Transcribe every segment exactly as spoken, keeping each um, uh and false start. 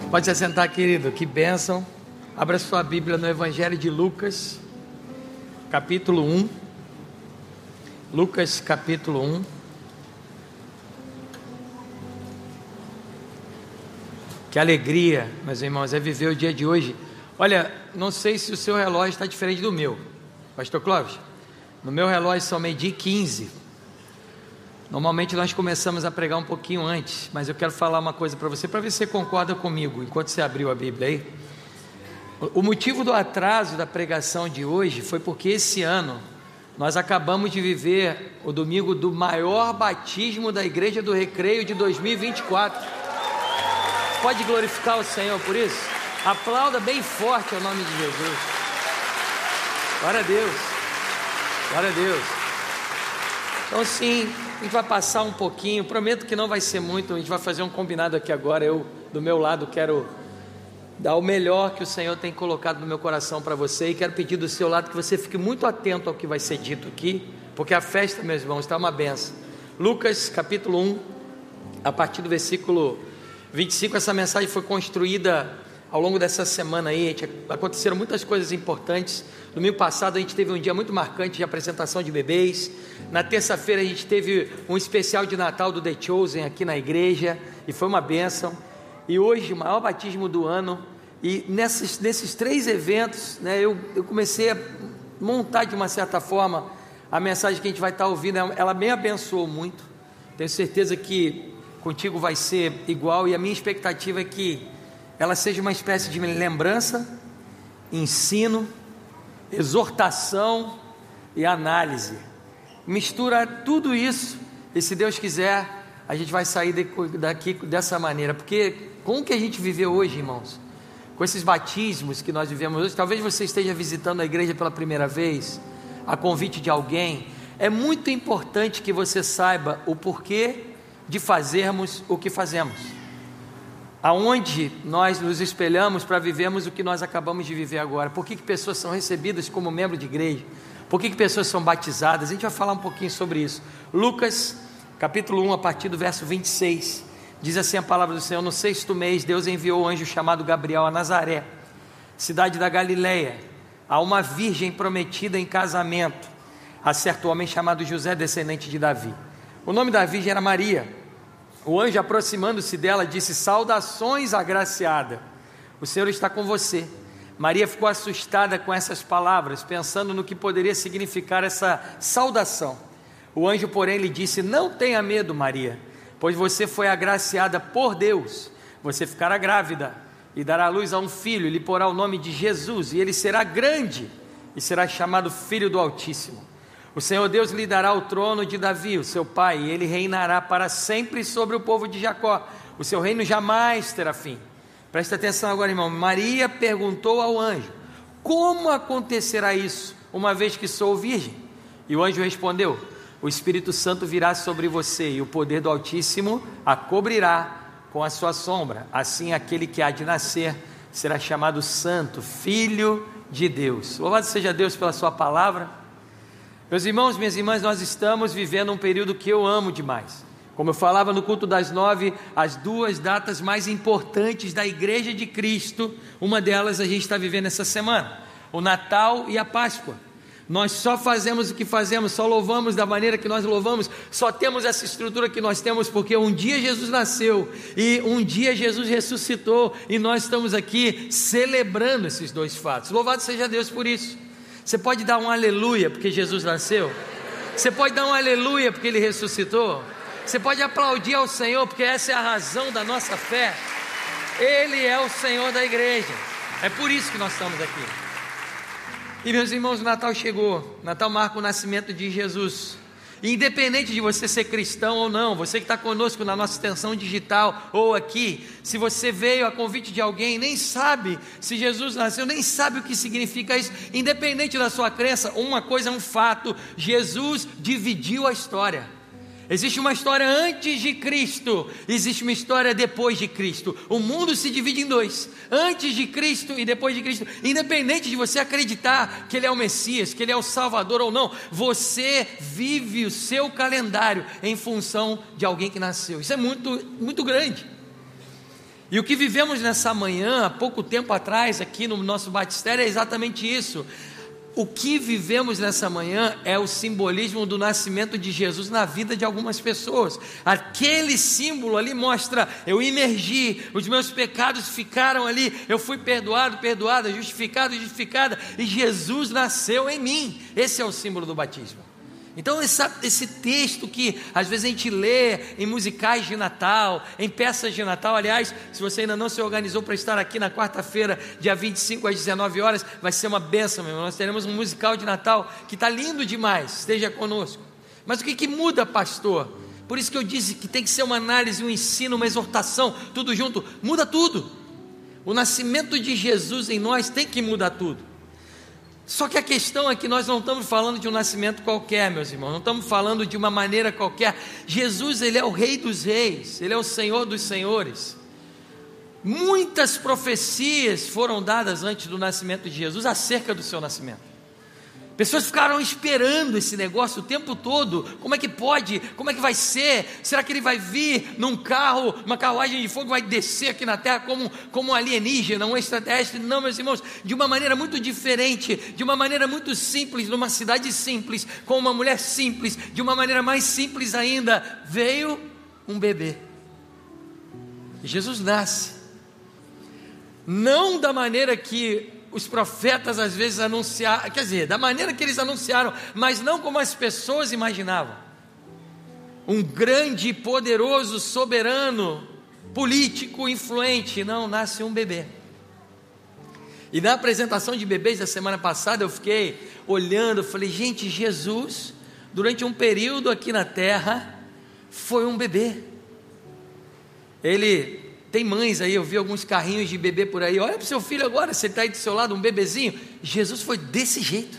Pode se assentar, querido, que bênção. Abra sua Bíblia no Evangelho de Lucas, capítulo um. Lucas, capítulo um. Que alegria, meus irmãos, é viver o dia de hoje. Olha, não sei se o seu relógio está diferente do meu, pastor Clóvis. No meu relógio são meio-dia e quinze. Normalmente nós começamos a pregar um pouquinho antes, mas eu quero falar uma coisa para você, para ver se você concorda comigo, enquanto você abriu a Bíblia aí. O motivo do atraso da pregação de hoje foi porque esse ano nós acabamos de viver o domingo do maior batismo da Igreja do Recreio de dois mil e vinte e quatro. Pode glorificar o Senhor por isso? Aplauda bem forte o nome de Jesus. Glória a Deus. Glória a Deus. Então sim, a gente vai passar um pouquinho, prometo que não vai ser muito, a gente vai fazer um combinado aqui agora. Eu, do meu lado, quero dar o melhor que o Senhor tem colocado no meu coração para você, e quero pedir do seu lado que você fique muito atento ao que vai ser dito aqui, porque a festa, meus irmãos, está uma benção. Lucas capítulo um, a partir do versículo vinte e cinco, essa mensagem foi construída ao longo dessa semana aí. Gente, aconteceram muitas coisas importantes. Domingo passado a gente teve um dia muito marcante de apresentação de bebês. Na terça-feira a gente teve um especial de Natal do The Chosen aqui na igreja, e foi uma bênção. E hoje o maior batismo do ano. E nesses, nesses três eventos, né, eu, eu comecei a montar de uma certa forma a mensagem que a gente vai estar ouvindo. Ela me abençoou muito. Tenho certeza que contigo vai ser igual, e a minha expectativa é que ela seja uma espécie de lembrança, ensino, exortação e análise. Mistura tudo isso, e se Deus quiser, a gente vai sair daqui dessa maneira, porque com o que a gente viveu hoje, irmãos, com esses batismos que nós vivemos hoje, talvez você esteja visitando a igreja pela primeira vez, a convite de alguém. É muito importante que você saiba o porquê de fazermos o que fazemos, aonde nós nos espelhamos para vivermos o que nós acabamos de viver agora. Por que que pessoas são recebidas como membro de igreja? Por que que pessoas são batizadas? A gente vai falar um pouquinho sobre isso. Lucas capítulo um, a partir do verso vinte e seis, diz assim a palavra do Senhor: no sexto mês, Deus enviou o anjo chamado Gabriel a Nazaré, cidade da Galileia, a uma virgem prometida em casamento a certo homem chamado José, descendente de Davi. O nome da virgem era Maria. O anjo, aproximando-se dela, disse: saudações, agraciada, o Senhor está com você. Maria ficou assustada com essas palavras, pensando no que poderia significar essa saudação. O anjo, porém, lhe disse: não tenha medo, Maria, pois você foi agraciada por Deus. Você ficará grávida e dará à luz a um filho, e lhe porá o nome de Jesus, e ele será grande e será chamado Filho do Altíssimo. O Senhor Deus lhe dará o trono de Davi, o seu pai, e ele reinará para sempre sobre o povo de Jacó. O seu reino jamais terá fim. Presta atenção agora, irmão. Maria perguntou ao anjo: como acontecerá isso, uma vez que sou virgem? E o anjo respondeu: o Espírito Santo virá sobre você, e o poder do Altíssimo a cobrirá com a sua sombra. Assim, aquele que há de nascer será chamado Santo, Filho de Deus. Louvado seja Deus pela sua palavra. Meus irmãos, minhas irmãs, nós estamos vivendo um período que eu amo demais. Como eu falava no culto das nove, as duas datas mais importantes da Igreja de Cristo, uma delas a gente está vivendo essa semana: o Natal e a Páscoa. Nós só fazemos o que fazemos, só louvamos da maneira que nós louvamos, só temos essa estrutura que nós temos porque um dia Jesus nasceu e um dia Jesus ressuscitou, e nós estamos aqui celebrando esses dois fatos. Louvado seja Deus por isso. Você pode dar um aleluia porque Jesus nasceu? Você pode dar um aleluia porque Ele ressuscitou? Você pode aplaudir ao Senhor, porque essa é a razão da nossa fé. Ele é o Senhor da igreja. É por isso que nós estamos aqui. E meus irmãos, o Natal chegou. O Natal marca o nascimento de Jesus. E independente de você ser cristão ou não, você que está conosco na nossa extensão digital ou aqui, se você veio a convite de alguém, nem sabe se Jesus nasceu, nem sabe o que significa isso, independente da sua crença, uma coisa é um fato: Jesus dividiu a história. Existe uma história antes de Cristo, existe uma história depois de Cristo. O mundo se divide em dois: antes de Cristo e depois de Cristo. Independente de você acreditar que Ele é o Messias, que Ele é o Salvador ou não, você vive o seu calendário em função de alguém que nasceu. Isso é muito, muito grande. E o que vivemos nessa manhã, há pouco tempo atrás, aqui no nosso batistério, é exatamente isso. O que vivemos nessa manhã é o simbolismo do nascimento de Jesus na vida de algumas pessoas. Aquele símbolo ali mostra: eu imergi, os meus pecados ficaram ali, eu fui perdoado, perdoada, justificado, justificada, e Jesus nasceu em mim. Esse é o símbolo do batismo. Então essa, esse texto que às vezes a gente lê em musicais de Natal, em peças de Natal, aliás, se você ainda não se organizou para estar aqui na quarta-feira, dia vinte e cinco às dezenove horas, vai ser uma bênção, meu irmão. Nós teremos um musical de Natal que está lindo demais, esteja conosco. Mas o que, que muda, pastor? Por isso que eu disse que tem que ser uma análise, um ensino, uma exortação, tudo junto, muda tudo. O nascimento de Jesus em nós tem que mudar tudo. Só que a questão é que nós não estamos falando de um nascimento qualquer, meus irmãos, não estamos falando de uma maneira qualquer. Jesus, Ele é o Rei dos Reis, Ele é o Senhor dos Senhores. Muitas profecias foram dadas antes do nascimento de Jesus acerca do seu nascimento. Pessoas ficaram esperando esse negócio o tempo todo. Como é que pode? Como é que vai ser? Será que ele vai vir num carro, uma carruagem de fogo, vai descer aqui na terra como, como um alienígena, um extraterrestre? Não, meus irmãos, de uma maneira muito diferente, de uma maneira muito simples, numa cidade simples, com uma mulher simples, de uma maneira mais simples ainda, veio um bebê. E Jesus nasce. Não da maneira que os profetas às vezes anunciaram, quer dizer, da maneira que eles anunciaram, mas não como as pessoas imaginavam. Um grande, poderoso, soberano, político, influente. Não, nasce um bebê. E na apresentação de bebês da semana passada, eu fiquei olhando, falei, gente, Jesus, durante um período aqui na terra, foi um bebê. Ele... Tem mães aí, eu vi alguns carrinhos de bebê por aí. Olha para o seu filho agora, você está aí do seu lado, um bebezinho. Jesus foi desse jeito.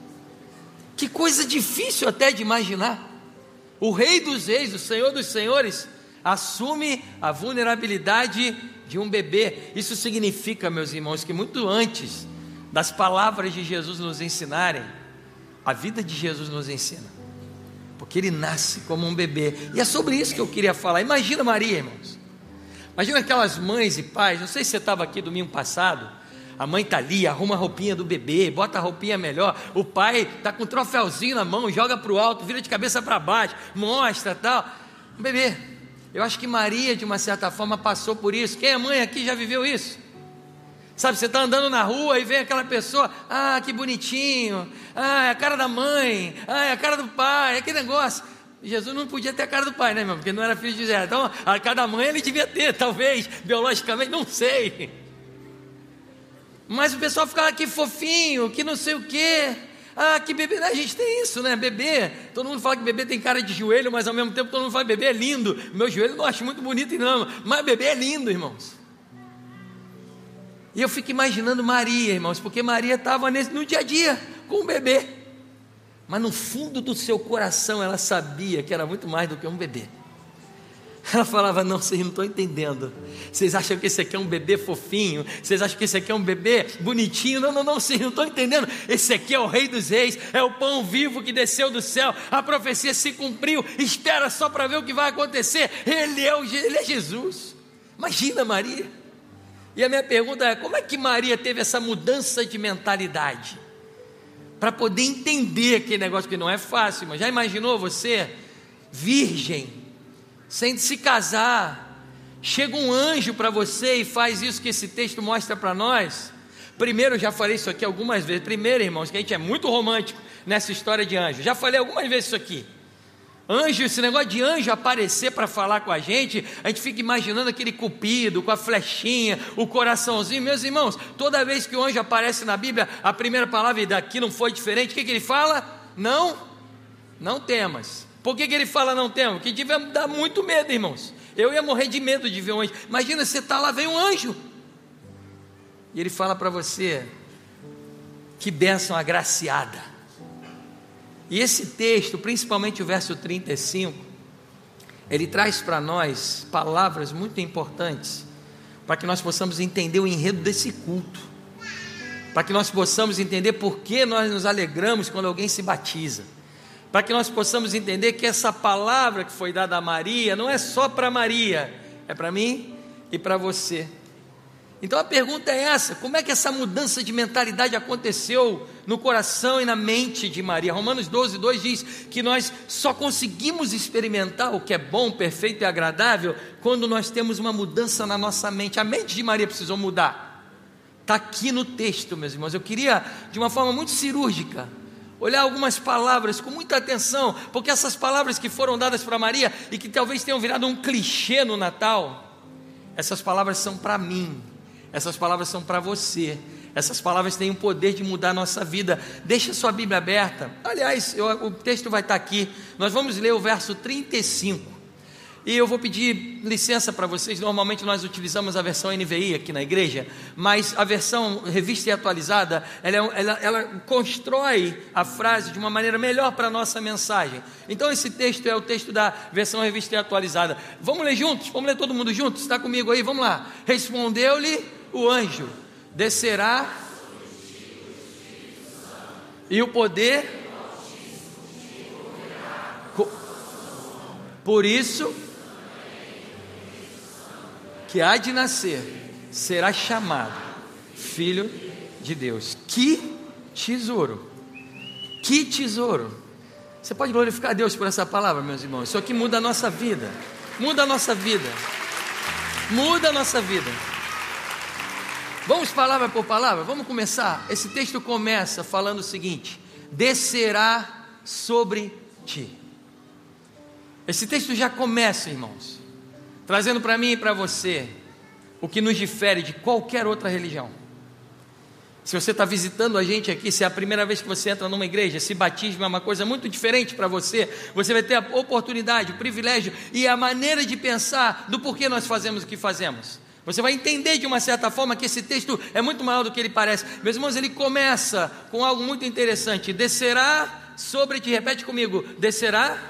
Que coisa difícil até de imaginar. O Rei dos Reis, o Senhor dos Senhores, assume a vulnerabilidade de um bebê. Isso significa, meus irmãos, que muito antes das palavras de Jesus nos ensinarem, a vida de Jesus nos ensina. Porque ele nasce como um bebê. E é sobre isso que eu queria falar. Imagina Maria, irmãos. Imagina aquelas mães e pais, não sei se você estava aqui domingo passado, a mãe está ali, arruma a roupinha do bebê, bota a roupinha melhor, o pai está com um troféuzinho na mão, joga para o alto, vira de cabeça para baixo, mostra tal, um bebê. Eu acho que Maria de uma certa forma passou por isso. Quem é mãe aqui já viveu isso? Sabe, você está andando na rua e vem aquela pessoa, ah, que bonitinho, ah, é a cara da mãe, ah, é a cara do pai, é aquele negócio. Jesus não podia ter a cara do pai, né, irmão? Porque não era filho de José. Então, a cara da mãe ele devia ter, talvez, biologicamente, não sei. Mas o pessoal ficava aqui fofinho, que não sei o quê. Ah, que bebê. A gente tem isso, né? Bebê. Todo mundo fala que bebê tem cara de joelho, mas ao mesmo tempo todo mundo fala que bebê é lindo. Meu joelho eu não acho muito bonito, não. Mas bebê é lindo, irmãos. E eu fico imaginando Maria, irmãos, porque Maria estava no dia a dia com o bebê. Mas no fundo do seu coração ela sabia que era muito mais do que um bebê. Ela falava, não, vocês não estão entendendo. Vocês acham que esse aqui é um bebê fofinho? Vocês acham que esse aqui é um bebê bonitinho? Não, não, não, vocês não estão entendendo. Esse aqui é o Rei dos Reis, é o pão vivo que desceu do céu. A profecia se cumpriu, espera só para ver o que vai acontecer. Ele é, o, ele é Jesus. Imagina Maria. E a minha pergunta é, como é que Maria teve essa mudança de mentalidade? Para poder entender aquele negócio que não é fácil, mas já imaginou você, virgem, sem se casar, chega um anjo para você e faz isso que esse texto mostra para nós? Primeiro, eu já falei isso aqui algumas vezes, primeiro, irmãos, que a gente é muito romântico nessa história de anjo, já falei algumas vezes isso aqui. Anjo, esse negócio de anjo aparecer para falar com a gente, a gente fica imaginando aquele cupido com a flechinha, o coraçãozinho. Meus irmãos, toda vez que o anjo aparece na Bíblia, a primeira palavra daqui não foi diferente. O que, que ele fala? Não, não temas. Por que, que ele fala não temas? Porque devia dar muito medo, irmãos. Eu ia morrer de medo de ver um anjo. Imagina, você está lá, vem um anjo e ele fala para você, que bênção agraciada. E esse texto, principalmente o verso trinta e cinco, ele traz para nós palavras muito importantes, para que nós possamos entender o enredo desse culto, para que nós possamos entender por que nós nos alegramos quando alguém se batiza, para que nós possamos entender que essa palavra que foi dada a Maria, não é só para Maria, é para mim, e para você. Então a pergunta é essa: como é que essa mudança de mentalidade aconteceu no coração e na mente de Maria? Romanos doze, dois diz que nós só conseguimos experimentar o que é bom, perfeito e agradável quando nós temos uma mudança na nossa mente. A mente de Maria precisou mudar. Está aqui no texto, meus irmãos. Eu queria, de uma forma muito cirúrgica, olhar algumas palavras com muita atenção, porque essas palavras que foram dadas para Maria e que talvez tenham virado um clichê no Natal, essas palavras são para mim. Essas palavras são para você. Essas palavras têm o poder de mudar a nossa vida. Deixa sua Bíblia aberta. Aliás, eu, o texto vai estar aqui. Nós vamos ler o verso trinta e cinco. E eu vou pedir licença para vocês. Normalmente nós utilizamos a versão N V I aqui na igreja, mas a versão revista e atualizada, ela, ela, ela constrói a frase de uma maneira melhor para a nossa mensagem. Então esse texto é o texto da versão revista e atualizada. Vamos ler juntos? Vamos ler todo mundo junto? Está comigo aí? Vamos lá. Respondeu-lhe o anjo: descerá e o poder, por isso que há de nascer, será chamado Filho de Deus. Que tesouro, que tesouro. Você pode glorificar a Deus por essa palavra, meus irmãos. Isso aqui muda a nossa vida, muda a nossa vida, muda a nossa vida. Vamos palavra por palavra, vamos começar. Esse texto começa falando o seguinte: descerá sobre ti. Esse texto já começa, irmãos, trazendo para mim e para você o que nos difere de qualquer outra religião. Se você está visitando a gente aqui, se é a primeira vez que você entra numa igreja, esse batismo é uma coisa muito diferente para você. Você vai ter a oportunidade, o privilégio e a maneira de pensar do porquê nós fazemos o que fazemos. Você vai entender de uma certa forma que esse texto é muito maior do que ele parece. Meus irmãos, ele começa com algo muito interessante: descerá sobre ti. Repete comigo: descerá.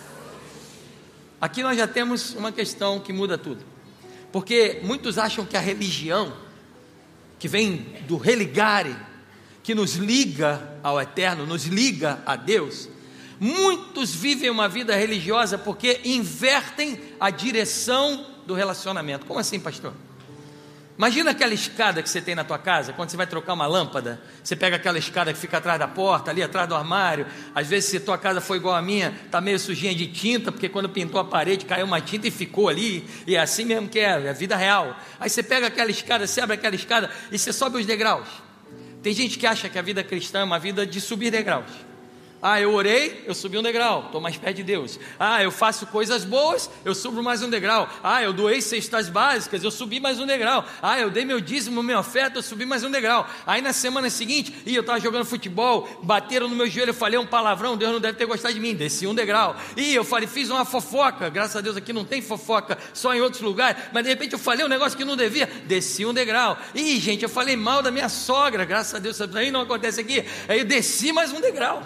Aqui nós já temos uma questão que muda tudo, porque muitos acham que a religião, que vem do religare, que nos liga ao eterno, nos liga a Deus, muitos vivem uma vida religiosa porque invertem a direção do relacionamento. Como assim, pastor? Imagina aquela escada que você tem na tua casa, quando você vai trocar uma lâmpada, você pega aquela escada que fica atrás da porta, ali atrás do armário. Às vezes, se tua casa foi igual a minha, está meio sujinha de tinta, porque quando pintou a parede, caiu uma tinta e ficou ali, e é assim mesmo que é, é a vida real. Aí você pega aquela escada, você abre aquela escada e você sobe os degraus. Tem gente que acha que a vida cristã é uma vida de subir degraus. Ah, eu orei, eu subi um degrau, estou mais perto de Deus. Ah, eu faço coisas boas, eu subo mais um degrau. Ah, eu doei cestas básicas, eu subi mais um degrau. Ah, eu dei meu dízimo, minha oferta, eu subi mais um degrau. Aí na semana seguinte, e eu estava jogando futebol, bateram no meu joelho, eu falei um palavrão, Deus não deve ter gostado de mim, desci um degrau. E eu falei, fiz uma fofoca, graças a Deus aqui não tem fofoca, só em outros lugares, mas de repente eu falei um negócio que não devia, desci um degrau. E gente, eu falei mal da minha sogra, graças a Deus, isso aí não acontece aqui. Aí eu desci mais um degrau.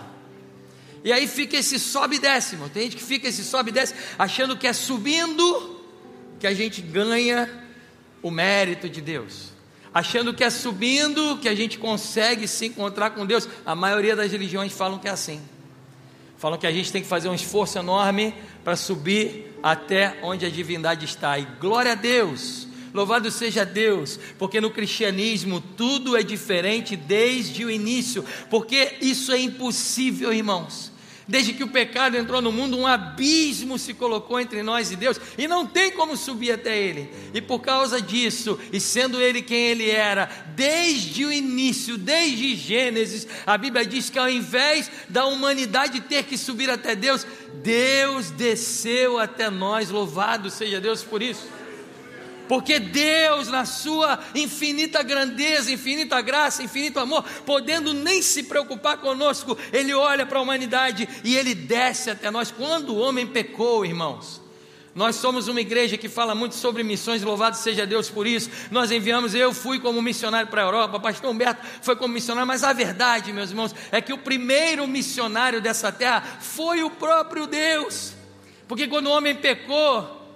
E aí fica esse sobe e desce, irmão. Tem gente que fica esse sobe e desce, achando que é subindo que a gente ganha o mérito de Deus, achando que é subindo que a gente consegue se encontrar com Deus. A maioria das religiões falam que é assim, falam que a gente tem que fazer um esforço enorme para subir até onde a divindade está. E glória a Deus, louvado seja Deus, porque no cristianismo tudo é diferente desde o início, porque isso é impossível, irmãos. Desde que o pecado entrou no mundo, um abismo se colocou entre nós e Deus, e não tem como subir até Ele. E por causa disso, e sendo Ele quem Ele era, desde o início, desde Gênesis, a Bíblia diz que ao invés da humanidade ter que subir até Deus, Deus desceu até nós. Louvado seja Deus por isso. Porque Deus, na sua infinita grandeza, infinita graça, infinito amor, podendo nem se preocupar conosco, Ele olha para a humanidade e Ele desce até nós. Quando o homem pecou, irmãos, nós somos uma igreja que fala muito sobre missões, louvado seja Deus por isso. Nós enviamos, eu fui como missionário para a Europa, pastor Humberto foi como missionário, mas a verdade, meus irmãos, é que o primeiro missionário dessa terra foi o próprio Deus. Porque quando o homem pecou,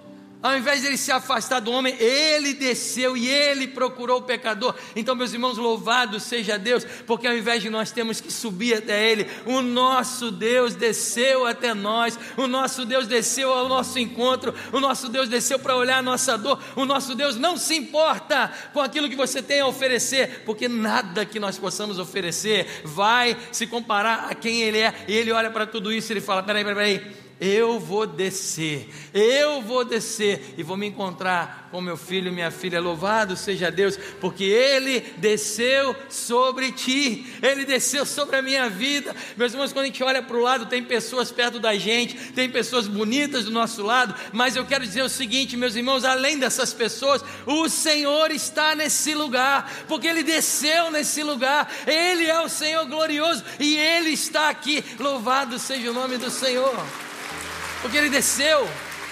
Ao invés de ele se afastar do homem, ele desceu e ele procurou o pecador. Então, meus irmãos, louvado seja Deus, porque ao invés de nós termos que subir até ele, o nosso Deus desceu até nós, o nosso Deus desceu ao nosso encontro, o nosso Deus desceu para olhar a nossa dor. O nosso Deus não se importa com aquilo que você tem a oferecer, porque nada que nós possamos oferecer vai se comparar a quem ele é. E ele olha para tudo isso e ele fala: peraí, peraí, peraí, eu vou descer, eu vou descer e vou me encontrar com meu filho e minha filha. Louvado seja Deus, porque ele desceu sobre ti, ele desceu sobre a minha vida. Meus irmãos, quando a gente olha para o lado, tem pessoas perto da gente, tem pessoas bonitas do nosso lado, mas eu quero dizer o seguinte, meus irmãos, além dessas pessoas, o Senhor está nesse lugar, porque ele desceu nesse lugar, ele é o Senhor glorioso e ele está aqui. Louvado seja o nome do Senhor, porque ele desceu,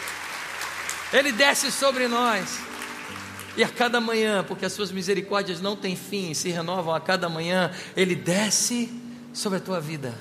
ele desce sobre nós, e a cada manhã, porque as suas misericórdias não têm fim, se renovam a cada manhã, ele desce sobre a tua vida,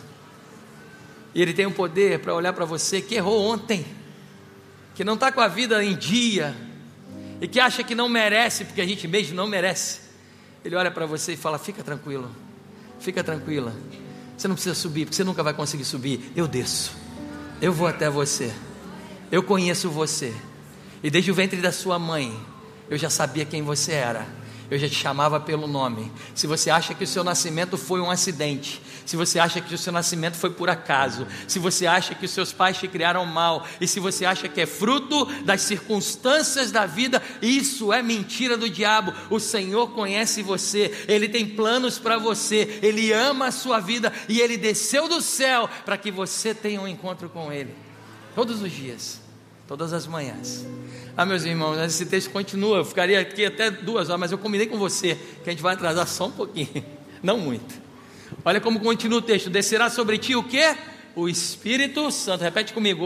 e ele tem o poder para olhar para você que errou ontem, que não está com a vida em dia, e que acha que não merece, porque a gente mesmo não merece. Ele olha para você e fala: fica tranquilo, fica tranquila, você não precisa subir, porque você nunca vai conseguir subir, eu desço, eu vou até você, eu conheço você, e desde o ventre da sua mãe, eu já sabia quem você era, eu já te chamava pelo nome. Se você acha que o seu nascimento foi um acidente, se você acha que o seu nascimento foi por acaso, se você acha que os seus pais te criaram mal, e se você acha que é fruto das circunstâncias da vida, isso é mentira do diabo. O Senhor conhece você, Ele tem planos para você, Ele ama a sua vida, e Ele desceu do céu para que você tenha um encontro com Ele, todos os dias, todas as manhãs. Ah, meus irmãos, esse texto continua, eu ficaria aqui até duas horas, mas eu combinei com você que a gente vai atrasar só um pouquinho, não muito. Olha como continua o texto: descerá sobre ti o quê? O Espírito Santo. Repete comigo.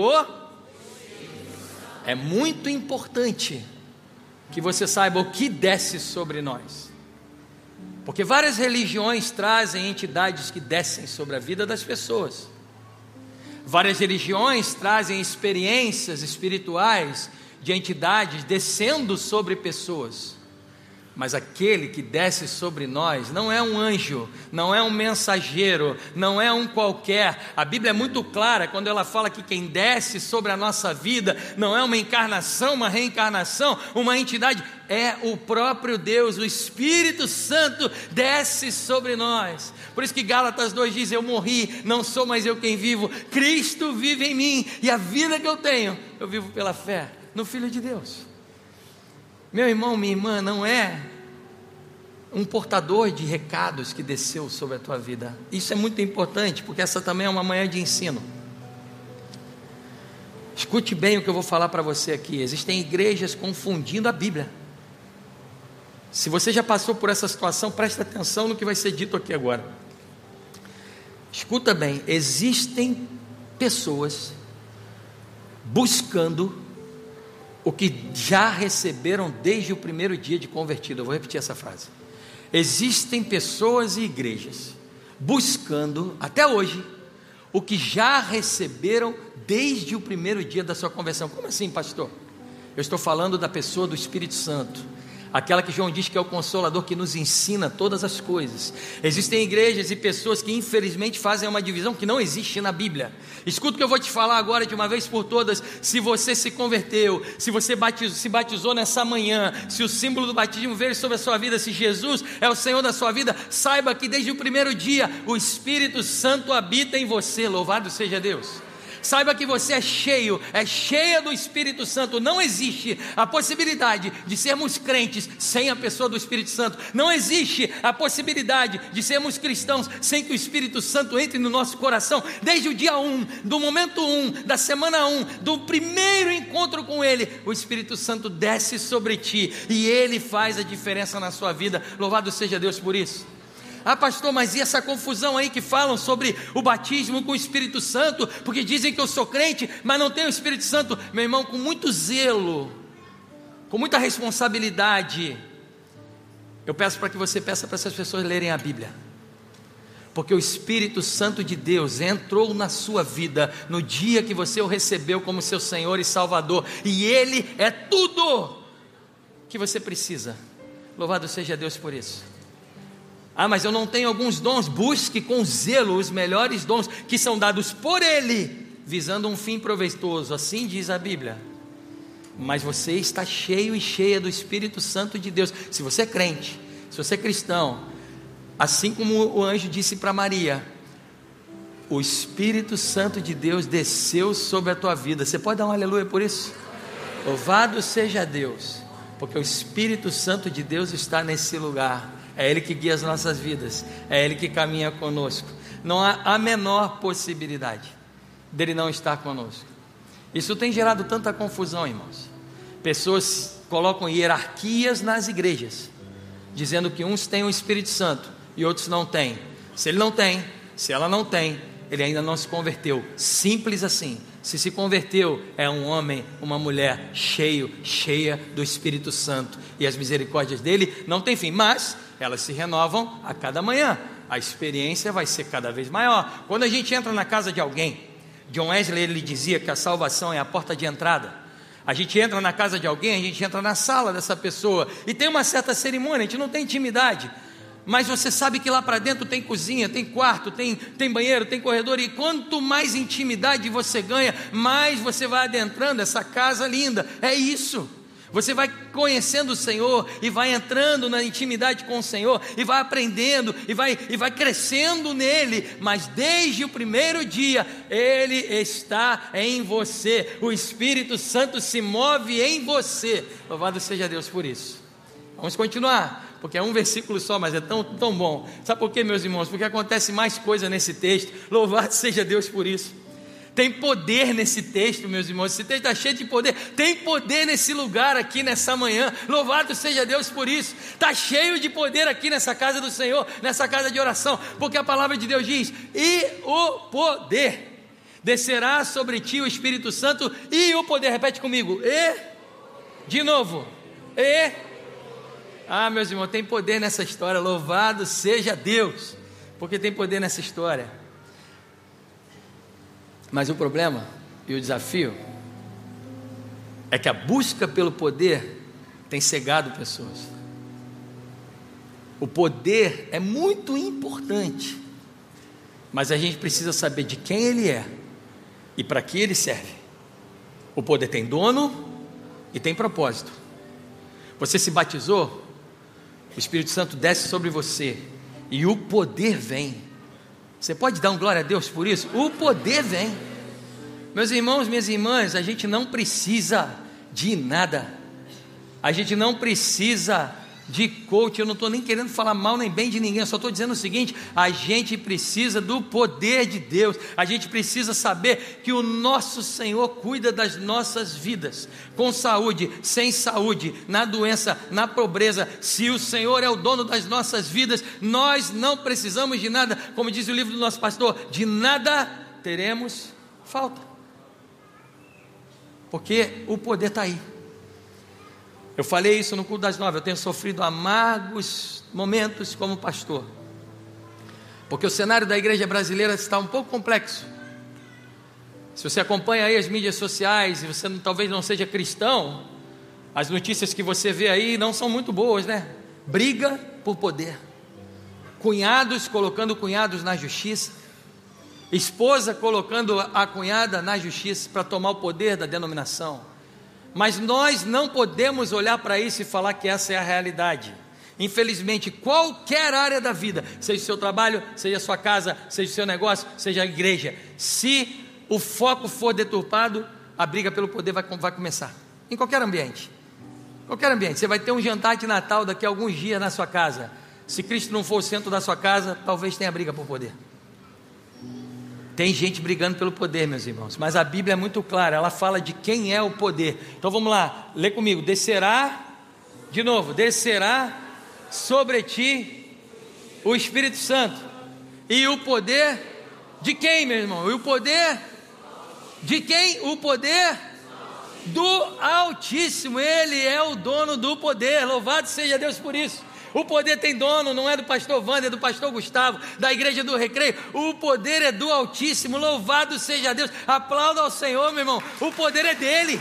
É muito importante que você saiba o que desce sobre nós, porque várias religiões trazem entidades que descem sobre a vida das pessoas. Várias religiões trazem experiências espirituais de entidades descendo sobre pessoas, mas aquele que desce sobre nós não é um anjo, não é um mensageiro, não é um qualquer. A Bíblia é muito clara quando ela fala que quem desce sobre a nossa vida não é uma encarnação, uma reencarnação, uma entidade, é o próprio Deus. O Espírito Santo desce sobre nós. Por isso que Gálatas dois diz: eu morri, não sou mais eu quem vivo, Cristo vive em mim, e a vida que eu tenho, eu vivo pela fé no Filho de Deus. Meu irmão, minha irmã, não é um portador de recados que desceu sobre a tua vida. Isso é muito importante, porque essa também é uma manhã de ensino. Escute bem o que eu vou falar para você aqui. Existem igrejas confundindo a Bíblia. Se você já passou por essa situação, preste atenção no que vai ser dito aqui agora. Escuta bem, existem pessoas buscando o que já receberam desde o primeiro dia de convertido. Eu vou repetir essa frase. Existem pessoas e igrejas buscando, até hoje, o que já receberam desde o primeiro dia da sua conversão. Como assim, pastor? Eu estou falando da pessoa do Espírito Santo, aquela que João diz que é o Consolador, que nos ensina todas as coisas. Existem igrejas e pessoas que infelizmente fazem uma divisão que não existe na Bíblia. Escuta o que eu vou te falar agora de uma vez por todas. Se você se converteu, se você batizou, se batizou nessa manhã, se o símbolo do batismo veio sobre a sua vida, se Jesus é o Senhor da sua vida, saiba que desde o primeiro dia o Espírito Santo habita em você. Louvado seja Deus. Saiba que você é cheio, é cheia do Espírito Santo. Não existe a possibilidade de sermos crentes sem a pessoa do Espírito Santo. Não existe a possibilidade de sermos cristãos sem que o Espírito Santo entre no nosso coração. Desde o dia um, do momento um, da semana um, do primeiro encontro com Ele, o Espírito Santo desce sobre ti e Ele faz a diferença na sua vida. Louvado seja Deus por isso. Ah, pastor, mas e essa confusão aí que falam sobre o batismo com o Espírito Santo, porque dizem que eu sou crente, mas não tenho o Espírito Santo? Meu irmão, com muito zelo, com muita responsabilidade, eu peço para que você peça para essas pessoas lerem a Bíblia, Porque o Espírito Santo de Deus entrou na sua vida no dia que você o recebeu como seu Senhor e Salvador, e Ele é tudo que você precisa. Louvado seja Deus por isso. Ah, mas eu não tenho alguns dons. Busque com zelo os melhores dons que são dados por Ele, visando um fim proveitoso, assim diz a Bíblia. Mas você está cheio e cheia do Espírito Santo de Deus. Se você é crente, se você é cristão, assim como o anjo disse para Maria, o Espírito Santo de Deus desceu sobre a tua vida. Você pode dar um aleluia por isso? Louvado seja Deus, porque o Espírito Santo de Deus está nesse lugar. É Ele que guia as nossas vidas, é Ele que caminha conosco. Não há a menor possibilidade dele não estar conosco. Isso tem gerado tanta confusão, irmãos. Pessoas colocam hierarquias nas igrejas, dizendo que uns têm o Espírito Santo e outros não têm. Se ele não tem, se ela não tem, ele ainda não se converteu. Simples assim. Se se converteu, é um homem, uma mulher cheio, cheia do Espírito Santo, e as misericórdias dele não têm fim, mas elas se renovam a cada manhã. A experiência vai ser cada vez maior. Quando a gente entra na casa de alguém, John Wesley, ele dizia que a salvação é a porta de entrada. A gente entra na casa de alguém, a gente entra na sala dessa pessoa, e tem uma certa cerimônia, a gente não tem intimidade, mas você sabe que lá para dentro tem cozinha, tem quarto, tem, tem banheiro, tem corredor, e quanto mais intimidade você ganha, mais você vai adentrando essa casa linda. É isso. Você vai conhecendo o Senhor e vai entrando na intimidade com o Senhor e vai aprendendo e vai, e vai crescendo nele, mas desde o primeiro dia Ele está em você, o Espírito Santo se move em você. Louvado seja Deus por isso. Vamos continuar, porque é um versículo só, mas é tão, tão bom. Sabe por quê, meus irmãos? Porque acontece mais coisa nesse texto. Louvado seja Deus por isso. Tem poder nesse texto, meus irmãos. Esse texto está cheio de poder. Tem poder nesse lugar aqui nessa manhã. Louvado seja Deus por isso. Está cheio de poder aqui nessa casa do Senhor, nessa casa de oração, porque a palavra de Deus diz: e o poder descerá sobre ti o Espírito Santo, e o poder, repete comigo, e, de novo, e, ah, meus irmãos, tem poder nessa história. Louvado seja Deus, porque tem poder nessa história. Mas o problema e o desafio é que a busca pelo poder tem cegado pessoas. O poder é muito importante, mas a gente precisa saber de quem ele é e para que ele serve. O poder tem dono e tem propósito. Você se batizou, o Espírito Santo desce sobre você e o poder vem. Você pode dar um glória a Deus por isso? O poder vem. Meus irmãos, minhas irmãs, a gente não precisa de nada. A gente não precisa de coach. Eu não estou nem querendo falar mal nem bem de ninguém. Eu só estou dizendo o seguinte: a gente precisa do poder de Deus. A gente precisa saber que o nosso Senhor cuida das nossas vidas, com saúde, sem saúde, na doença, na pobreza. Se o Senhor é o dono das nossas vidas, nós não precisamos de nada. Como diz o livro do nosso pastor, de nada teremos falta, porque o poder está aí. Eu falei isso no culto das nove. Eu tenho sofrido amargos momentos como pastor, porque o cenário da igreja brasileira está um pouco complexo. Se você acompanha aí as mídias sociais e você não, talvez não seja cristão, as notícias que você vê aí não são muito boas, né? Briga por poder, cunhados colocando cunhados na justiça, esposa colocando a cunhada na justiça para tomar o poder da denominação. Mas nós não podemos olhar para isso e falar que essa é a realidade. Infelizmente, qualquer área da vida, seja o seu trabalho, seja a sua casa, seja o seu negócio, seja a igreja, se o foco for deturpado, a briga pelo poder vai, vai começar. Em qualquer ambiente. Qualquer ambiente. Você vai ter um jantar de Natal daqui a alguns dias na sua casa. Se Cristo não for o centro da sua casa, talvez tenha briga por poder. Tem gente brigando pelo poder, meus irmãos, mas a Bíblia é muito clara, ela fala de quem é o poder. Então vamos lá, lê comigo: descerá, de novo, descerá sobre ti o Espírito Santo. E o poder de quem, meu irmão? E o poder de quem? O poder do Altíssimo. Ele é o dono do poder. Louvado seja Deus por isso. O poder tem dono, não é do pastor Wander, é do pastor Gustavo, da igreja do Recreio. O poder é do Altíssimo, louvado seja Deus. Aplauda ao Senhor, meu irmão. O poder é dele.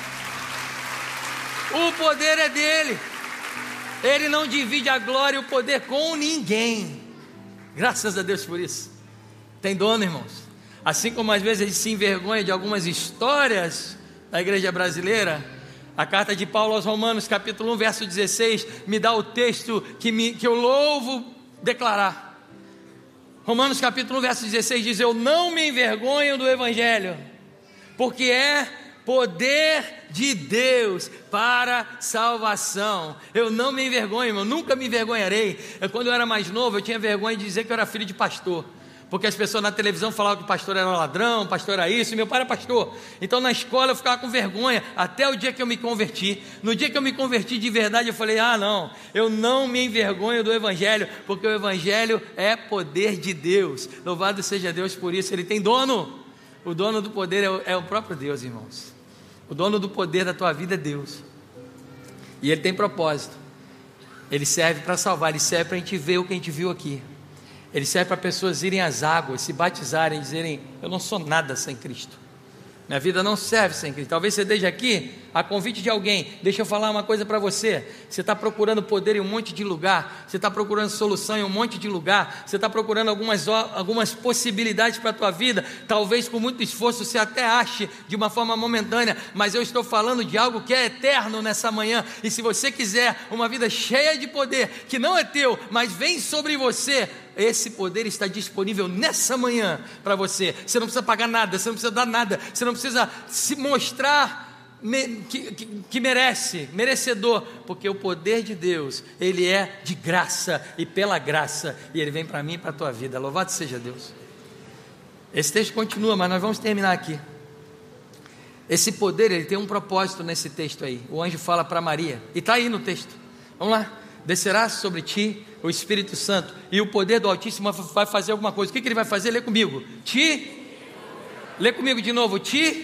O poder é dele. Ele não divide a glória e o poder com ninguém. Graças a Deus por isso. Tem dono, irmãos. Assim como às vezes a gente se envergonha de algumas histórias da igreja brasileira, a carta de Paulo aos Romanos, capítulo um, verso dezesseis, me dá o texto que, me, que eu louvo declarar. Romanos capítulo um, verso dezesseis diz: eu não me envergonho do Evangelho, porque é poder de Deus para salvação. Eu não me envergonho, irmão, nunca me envergonharei. Eu, quando eu era mais novo, eu tinha vergonha de dizer que eu era filho de pastor, porque as pessoas na televisão falavam que o pastor era ladrão, o pastor era isso, e meu pai era pastor. Então na escola eu ficava com vergonha, até o dia que eu me converti. No dia que eu me converti de verdade, eu falei: ah não, eu não me envergonho do Evangelho, porque o Evangelho é poder de Deus. Louvado seja Deus por isso. Ele tem dono. O dono do poder é o, é o próprio Deus, irmãos. O dono do poder da tua vida é Deus. E Ele tem propósito. Ele serve para salvar, Ele serve para a gente ver o que a gente viu aqui. Ele serve para pessoas irem às águas, se batizarem, dizerem: eu não sou nada sem Cristo, minha vida não serve sem Cristo. Talvez você esteja aqui a convite de alguém. Deixa eu falar uma coisa para você. Você está procurando poder em um monte de lugar, você está procurando solução em um monte de lugar, você está procurando algumas, algumas possibilidades para a tua vida. Talvez com muito esforço você até ache de uma forma momentânea, mas eu estou falando de algo que é eterno nessa manhã. E se você quiser uma vida cheia de poder, que não é teu, mas vem sobre você, esse poder está disponível nessa manhã para você. Você não precisa pagar nada, você não precisa dar nada, você não precisa se mostrar me, que, que, que merece, merecedor, porque o poder de Deus, Ele é de graça e pela graça, e Ele vem para mim e para a tua vida. Louvado seja Deus. Esse texto continua, mas nós vamos terminar aqui. Esse poder, ele tem um propósito nesse texto aí. O anjo fala para Maria, e está aí no texto. Vamos lá. Descerá sobre ti o Espírito Santo, e o poder do Altíssimo vai fazer alguma coisa. O que, que ele vai fazer? Lê comigo. Ti. Lê comigo de novo. Ti.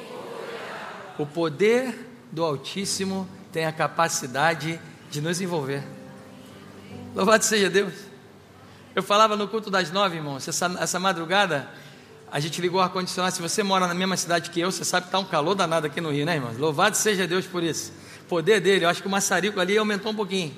O poder do Altíssimo tem a capacidade de nos envolver. Louvado seja Deus. Eu falava no culto das nove, irmãos, essa, essa madrugada a gente ligou o ar-condicionado. Se você mora na mesma cidade que eu, você sabe que está um calor danado aqui no Rio, né, irmãos? Louvado seja Deus por isso. O poder dele, eu acho que o maçarico ali aumentou um pouquinho.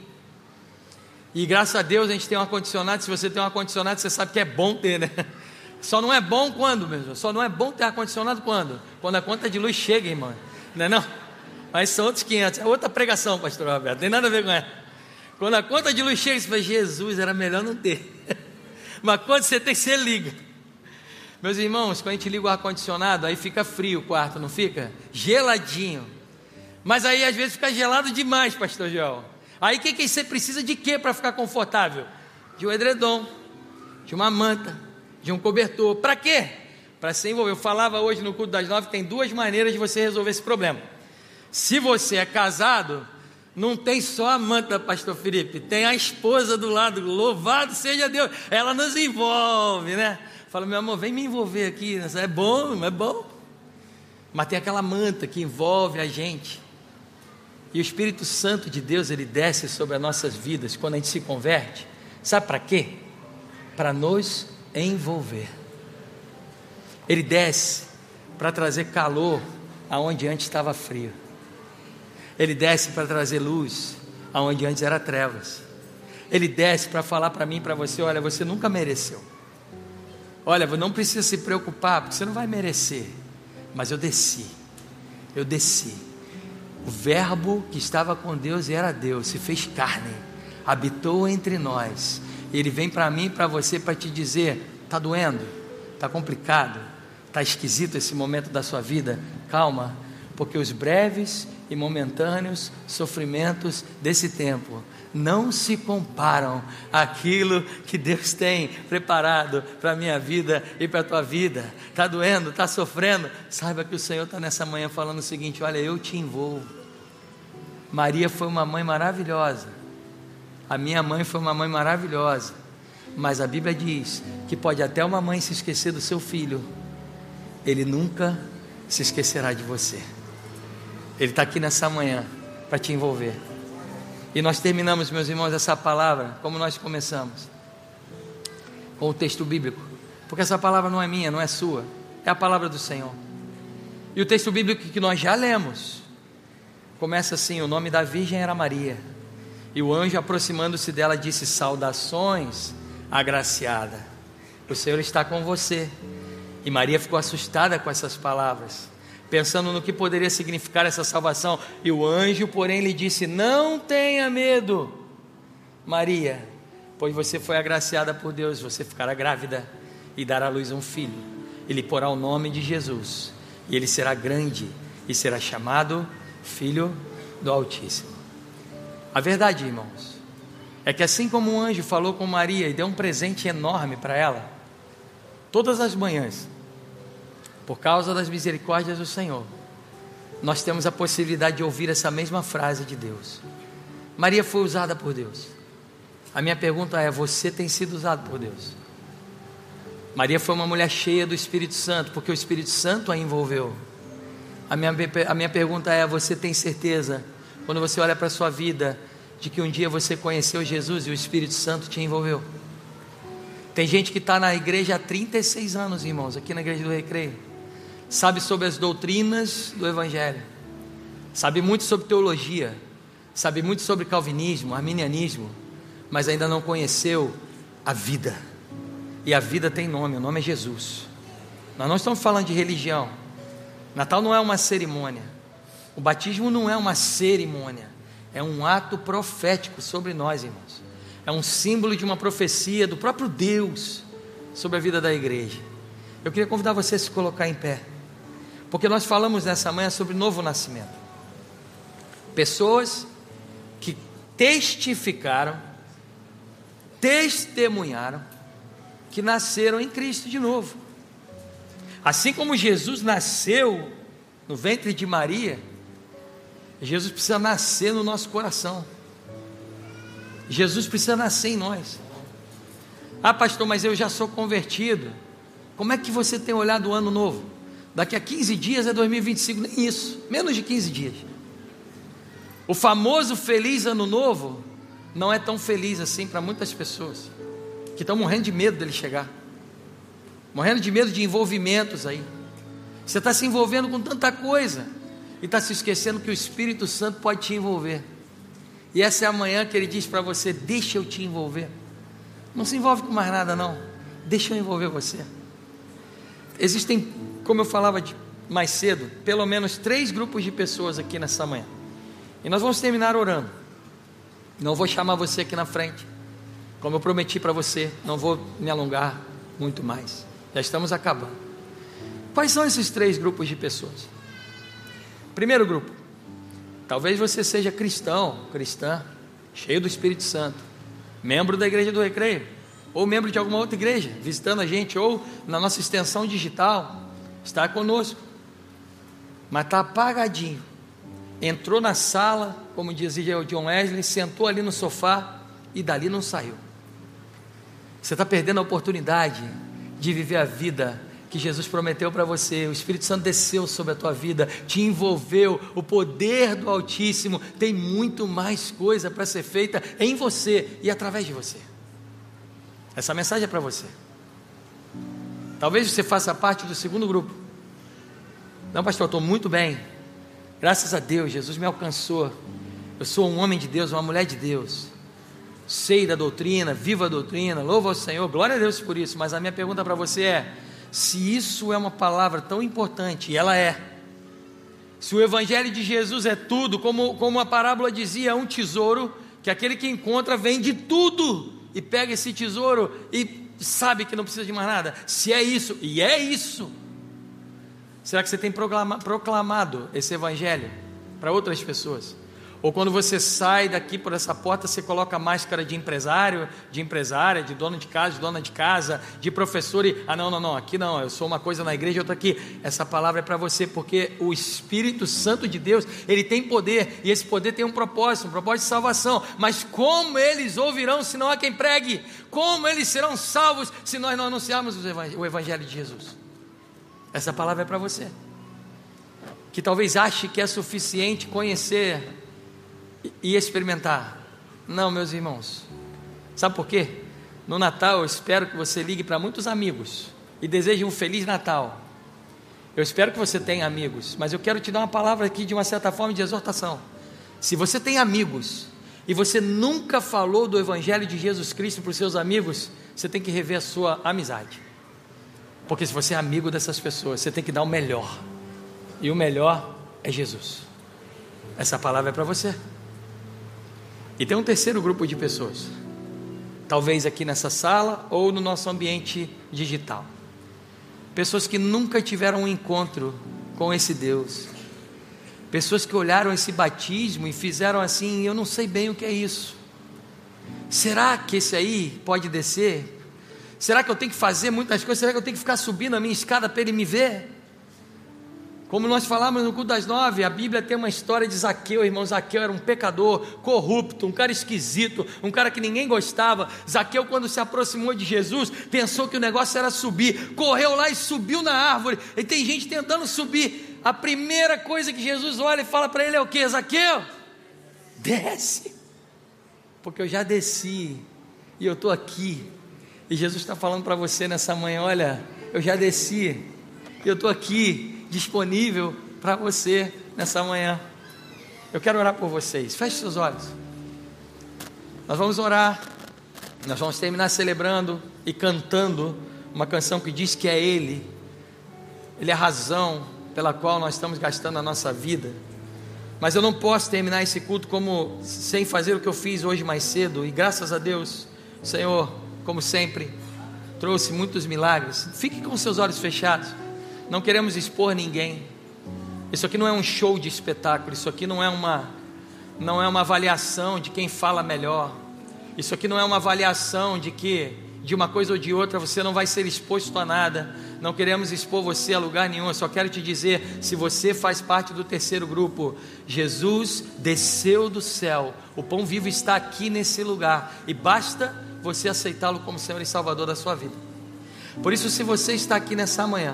E graças a Deus a gente tem um ar-condicionado. Se você tem um ar-condicionado, você sabe que é bom ter, né? Só não é bom quando, mesmo? Só não é bom ter ar-condicionado quando? Quando a conta de luz chega, irmão. Não é não? Mas são outros quinhentos. É outra pregação, pastor Roberto. Não tem nada a ver com ela. Quando a conta de luz chega, você fala: Jesus, era melhor não ter. Mas quando você tem, você liga. Meus irmãos, quando a gente liga o ar-condicionado, aí fica frio o quarto, não fica? Geladinho. Mas aí às vezes fica gelado demais, pastor Joel. Aí o que, que você precisa de quê para ficar confortável? De um edredom, de uma manta, de um cobertor. Para quê? Para se envolver. Eu falava hoje no culto das nove, tem duas maneiras de você resolver esse problema. Se você é casado, não tem só a manta, pastor Felipe, tem a esposa do lado. Louvado seja Deus, ela nos envolve, né? Fala: meu amor, vem me envolver aqui. É bom, é bom. Mas tem aquela manta que envolve a gente. E o Espírito Santo de Deus, ele desce sobre as nossas vidas quando a gente se converte. Sabe para quê? Para nos envolver. Ele desce para trazer calor aonde antes estava frio. Ele desce para trazer luz aonde antes era trevas. Ele desce para falar para mim e para você: olha, você nunca mereceu. Olha, não precisa se preocupar, porque você não vai merecer. Mas eu desci. Eu desci. O verbo que estava com Deus e era Deus, se fez carne, habitou entre nós. Ele vem para mim e para você para te dizer: está doendo, está complicado, está esquisito esse momento da sua vida. Calma, porque os breves e momentâneos sofrimentos desse tempo não se comparam àquilo que Deus tem preparado para a minha vida e para a tua vida. Está doendo, está sofrendo? Saiba que o Senhor está nessa manhã falando o seguinte: olha, eu te envolvo. Maria foi uma mãe maravilhosa, a minha mãe foi uma mãe maravilhosa, mas a Bíblia diz que pode até uma mãe se esquecer do seu filho, Ele nunca se esquecerá de você. Ele está aqui nessa manhã para te envolver. E nós terminamos, meus irmãos, essa palavra, como nós começamos, com o texto bíblico, porque essa palavra não é minha, não é sua, é a palavra do Senhor. E o texto bíblico que nós já lemos, começa assim: o nome da virgem era Maria, e o anjo, aproximando-se dela, disse: saudações, agraciada, o Senhor está com você. E Maria ficou assustada com essas palavras, pensando no que poderia significar essa salvação. E o anjo, porém, lhe disse: não tenha medo, Maria, pois você foi agraciada por Deus, você ficará grávida e dará à luz um filho, e lhe porá o nome de Jesus, e ele será grande e será chamado Filho do Altíssimo. A verdade, irmãos, é que assim como um anjo falou com Maria e deu um presente enorme para ela, todas as manhãs, por causa das misericórdias do Senhor, nós temos a possibilidade de ouvir essa mesma frase de Deus. Maria foi usada por Deus. A minha pergunta é: você tem sido usado por Deus? Maria foi uma mulher cheia do Espírito Santo, porque o Espírito Santo a envolveu. A minha, a minha pergunta é: você tem certeza, quando você olha para a sua vida, de que um dia você conheceu Jesus e o Espírito Santo te envolveu? Tem gente que está na igreja há trinta e seis anos, irmãos, aqui na igreja do Recreio, sabe sobre as doutrinas do Evangelho, sabe muito sobre teologia, sabe muito sobre calvinismo, arminianismo, mas ainda não conheceu a vida. E a vida tem nome, o nome é Jesus. Nós não estamos falando de religião. Natal não é uma cerimônia, o batismo não é uma cerimônia, é um ato profético sobre nós, irmãos. É um símbolo de uma profecia do próprio Deus sobre a vida da igreja. Eu queria convidar você a se colocar em pé, porque nós falamos nessa manhã sobre novo nascimento. Pessoas que testificaram, testemunharam que nasceram em Cristo de novo. Assim como Jesus nasceu no ventre de Maria, Jesus precisa nascer no nosso coração. Jesus precisa nascer em nós. Ah, pastor, mas eu já sou convertido. Como é que você tem olhado o ano novo? Daqui a quinze dias é dois mil e vinte e cinco, nem isso, menos de quinze dias. O famoso feliz ano novo não é tão feliz assim para muitas pessoas, que estão morrendo de medo dele chegar, morrendo de medo de envolvimentos aí. Você está se envolvendo com tanta coisa e está se esquecendo que o Espírito Santo pode te envolver. E essa é a manhã que ele diz para você: deixa eu te envolver. Não se envolve com mais nada não, deixa eu envolver você. Existem, como eu falava de, mais cedo, pelo menos três grupos de pessoas aqui nessa manhã, e nós vamos terminar orando. Não vou chamar você aqui na frente, como eu prometi para você, não vou me alongar muito mais, já estamos acabando. Quais são esses três grupos de pessoas? Primeiro grupo: talvez você seja cristão, cristã, cheio do Espírito Santo, membro da igreja do Recreio, ou membro de alguma outra igreja, visitando a gente, ou na nossa extensão digital, está conosco, mas está apagadinho. Entrou na sala, como dizia o John Wesley, sentou ali no sofá e dali não saiu. Você está perdendo a oportunidade de viver a vida que Jesus prometeu para você. O Espírito Santo desceu sobre a tua vida, te envolveu, o poder do Altíssimo tem muito mais coisa para ser feita em você e através de você. Essa mensagem é para você. Talvez você faça parte do segundo grupo. Não, pastor, eu estou muito bem, graças a Deus, Jesus me alcançou, eu sou um homem de Deus, uma mulher de Deus, sei da doutrina, vivo a doutrina, louvo ao Senhor, glória a Deus por isso. Mas a minha pergunta para você é: se isso é uma palavra tão importante, e ela é, se o Evangelho de Jesus é tudo, como, como a parábola dizia, é um tesouro, que aquele que encontra vende tudo, e pega esse tesouro, e sabe que não precisa de mais nada. Se é isso, e é isso, será que você tem proclama, proclamado esse Evangelho para outras pessoas? Ou quando você sai daqui por essa porta, você coloca a máscara de empresário, de empresária, de dono de casa, de dona de casa, de professor e, ah não, não, não, aqui não, eu sou uma coisa na igreja, outra aqui. Essa palavra é para você, porque o Espírito Santo de Deus, ele tem poder, e esse poder tem um propósito, um propósito de salvação. Mas como eles ouvirão se não há quem pregue? Como eles serão salvos se nós não anunciarmos o Evangelho de Jesus? Essa palavra é para você, que talvez ache que é suficiente conhecer e experimentar. Não, meus irmãos. Sabe por quê? No Natal eu espero que você ligue para muitos amigos e deseje um Feliz Natal. Eu espero que você tenha amigos, mas eu quero te dar uma palavra aqui de uma certa forma de exortação. Se você tem amigos e você nunca falou do Evangelho de Jesus Cristo para os seus amigos, você tem que rever a sua amizade. Porque se você é amigo dessas pessoas, você tem que dar o melhor. E o melhor é Jesus. Essa palavra é para você. E tem um terceiro grupo de pessoas, talvez aqui nessa sala ou no nosso ambiente digital. Pessoas que nunca tiveram um encontro com esse Deus. Pessoas que olharam esse batismo e fizeram assim: eu não sei bem o que é isso. Será que esse aí pode descer? Será que eu tenho que fazer muitas coisas? Será que eu tenho que ficar subindo a minha escada para ele me ver? Como nós falamos no culto das nove, a Bíblia tem uma história de Zaqueu, irmão. Zaqueu era um pecador, corrupto, um cara esquisito, um cara que ninguém gostava. Zaqueu, quando se aproximou de Jesus, pensou que o negócio era subir, correu lá e subiu na árvore. E tem gente tentando subir. A primeira coisa que Jesus olha e fala para ele é o que? Zaqueu, desce, porque eu já desci e eu estou aqui. E Jesus está falando para você nessa manhã: olha, eu já desci e eu estou aqui, disponível para você nessa manhã. Eu quero orar por vocês. Feche seus olhos. Nós vamos orar. Nós vamos terminar celebrando e cantando uma canção que diz que é Ele. Ele é a razão pela qual nós estamos gastando a nossa vida. Mas eu não posso terminar esse culto como sem fazer o que eu fiz hoje mais cedo. E graças a Deus, o Senhor, como sempre, trouxe muitos milagres. Fique com seus olhos fechados. Não queremos expor ninguém. Isso aqui não é um show de espetáculo. Isso aqui não é uma, não é uma avaliação de quem fala melhor. Isso aqui não é uma avaliação de que de uma coisa ou de outra você não vai ser exposto a nada. Não queremos expor você a lugar nenhum. Eu só quero te dizer, se você faz parte do terceiro grupo, Jesus desceu do céu. O pão vivo está aqui nesse lugar e basta você aceitá-lo como Senhor e Salvador da sua vida. Por isso, se você está aqui nessa manhã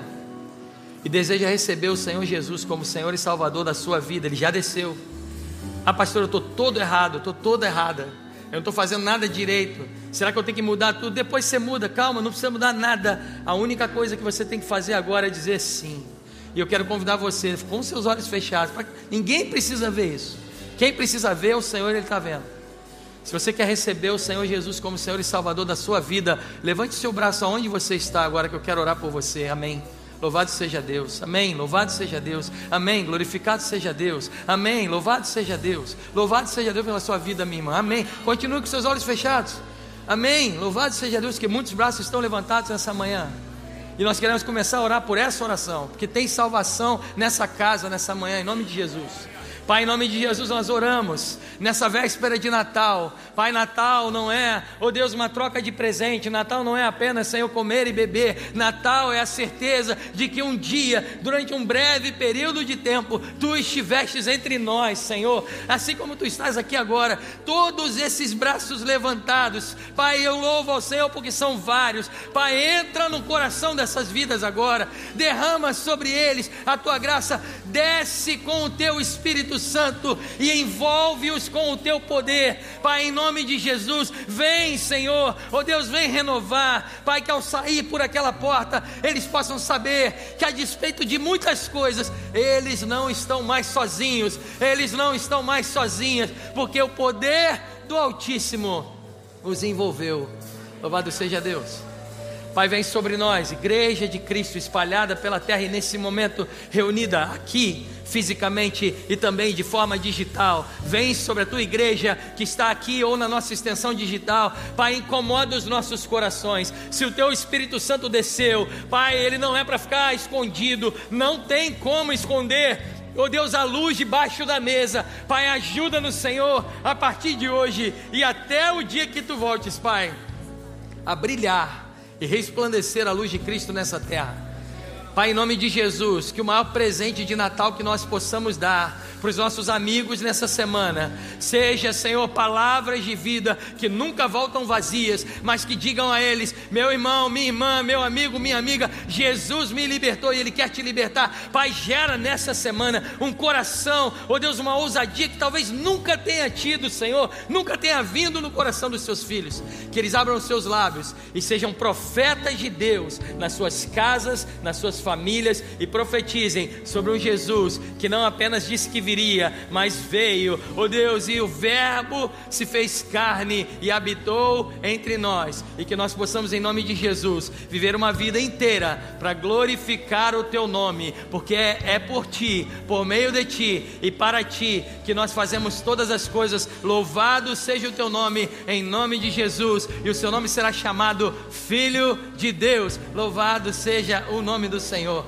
e deseja receber o Senhor Jesus como Senhor e Salvador da sua vida, Ele já desceu. Ah, pastor, eu estou todo errado, eu estou toda errada, eu não estou fazendo nada direito. Será que eu tenho que mudar tudo? Depois você muda, calma, não precisa mudar nada. A única coisa que você tem que fazer agora é dizer sim. E eu quero convidar você, com seus olhos fechados, pra... ninguém precisa ver isso. Quem precisa ver é o Senhor, Ele está vendo. Se você quer receber o Senhor Jesus como Senhor e Salvador da sua vida, levante seu braço aonde você está agora, que eu quero orar por você. Amém. Louvado seja Deus, amém, louvado seja Deus, amém, glorificado seja Deus, amém, louvado seja Deus, louvado seja Deus pela sua vida, minha irmã, amém. Continue com seus olhos fechados, amém, louvado seja Deus, que muitos braços estão levantados nessa manhã, e nós queremos começar a orar por essa oração, porque tem salvação nessa casa, nessa manhã, em nome de Jesus. Pai, em nome de Jesus nós oramos nessa véspera de Natal. Pai, Natal não é, oh Deus, uma troca de presente. Natal não é apenas, Senhor, comer e beber. Natal é a certeza de que um dia, durante um breve período de tempo, Tu estivestes entre nós, Senhor. Assim como Tu estás aqui agora, todos esses braços levantados, Pai, eu louvo ao Senhor porque são vários. Pai, entra no coração dessas vidas agora, derrama sobre eles a Tua graça, desce com o Teu Espírito Santo e envolve-os com o Teu poder. Pai, em nome de Jesus, vem, Senhor, oh Deus, vem renovar. Pai, que ao sair por aquela porta, eles possam saber que a despeito de muitas coisas, eles não estão mais sozinhos, eles não estão mais sozinhas, porque o poder do Altíssimo os envolveu. Louvado seja Deus. Pai, vem sobre nós, igreja de Cristo espalhada pela terra e nesse momento reunida aqui fisicamente e também de forma digital. Vem sobre a Tua igreja que está aqui ou na nossa extensão digital. Pai, incomoda os nossos corações. Se o Teu Espírito Santo desceu, Pai, Ele não é para ficar escondido, não tem como esconder. Oh Deus, a luz debaixo da mesa. Pai, ajuda-nos, Senhor, a partir de hoje e até o dia que Tu voltes, Pai, a brilhar e resplandecer a luz de Cristo nessa terra. Pai, em nome de Jesus, que o maior presente de Natal que nós possamos dar para os nossos amigos nessa semana seja, Senhor, palavras de vida que nunca voltam vazias, mas que digam a eles: meu irmão, minha irmã, meu amigo, minha amiga, Jesus me libertou e Ele quer te libertar. Pai, gera nessa semana um coração, oh Deus, uma ousadia que talvez nunca tenha tido, Senhor, nunca tenha vindo no coração dos seus filhos. Que eles abram os seus lábios e sejam profetas de Deus nas suas casas, nas suas famílias, e profetizem sobre um Jesus que não apenas disse que viria, mas veio, oh Deus, e o verbo se fez carne e habitou entre nós, e que nós possamos, em nome de Jesus, viver uma vida inteira para glorificar o teu nome, porque é, é por ti, por meio de ti e para ti que nós fazemos todas as coisas. Louvado seja o teu nome, em nome de Jesus, e o seu nome será chamado Filho de Deus. Louvado seja o nome do Senhor.